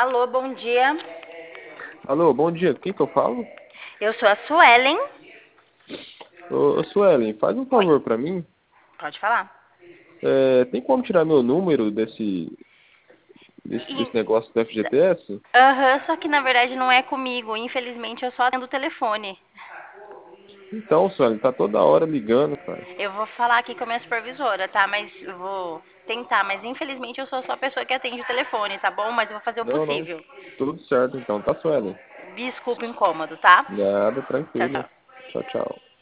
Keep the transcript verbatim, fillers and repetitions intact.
Alô, bom dia. Alô, bom dia. Quem que eu falo? Eu sou a Suelen. Ô, ô Suelen, faz um Oi, favor pra mim. pode falar. É, tem como tirar meu número desse, desse, E- desse negócio do F G T S? Aham, só que na verdade não é comigo. Infelizmente eu só atendo o telefone. Então, Suelen, tá toda hora ligando, cara. Eu vou falar aqui com a minha supervisora, tá? Mas eu vou tentar. Mas infelizmente eu sou só a pessoa que atende o telefone, tá bom? Mas eu vou fazer o Não, não. possível. Tudo certo, então. Tá, Suelen? Desculpa o incômodo, tá? Nada, Tchau, tranquilo. tchau. Tchau, tchau.